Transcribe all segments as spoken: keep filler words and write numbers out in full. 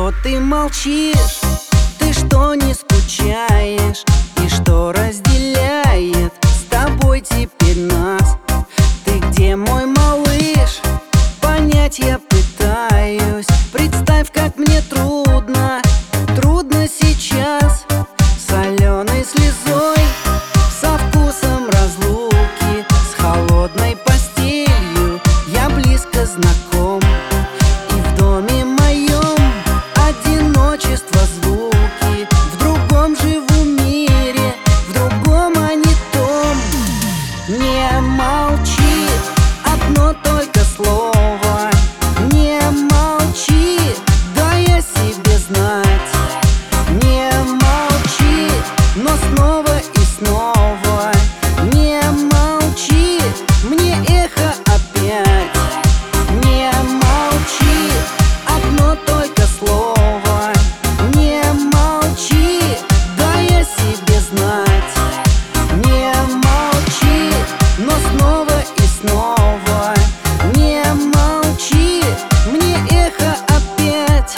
что ты молчишь? Ты что не скучаешь? И что разделяет с тобой теперь нас? Ты где, мой малыш? Понять я пытаюсь. Представь, как мне трудно, трудно сейчас. Соленой слезой, со вкусом разлуки, с холодной постелью я близко знаком. И в доме моем одиночество звуки. В другом живу мире, в другом, а не том. Не молчи, одно только слово. Не молчи, дай о себе знать. Не молчи, но снова и снова. Не молчи, мне эхо опять. Не молчи, одно только слово. Не молчи, дай о себе знать. Не молчи, но снова и снова. Не молчи, мне эхо опять.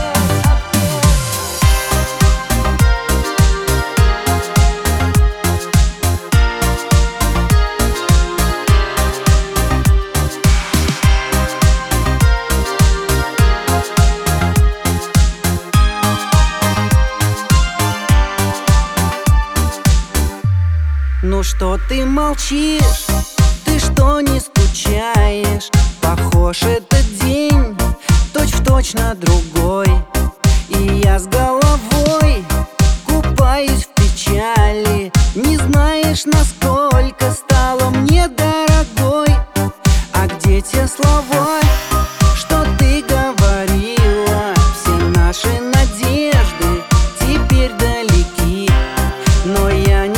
Ну что ты молчишь? Ты что не скучаешь? Похож этот день точь-в-точь на другой. И я с головой купаюсь в печали. Не знаешь, насколько стала мне дорогой. А где те слова, что ты говорила? Все наши надежды теперь далеки, но я не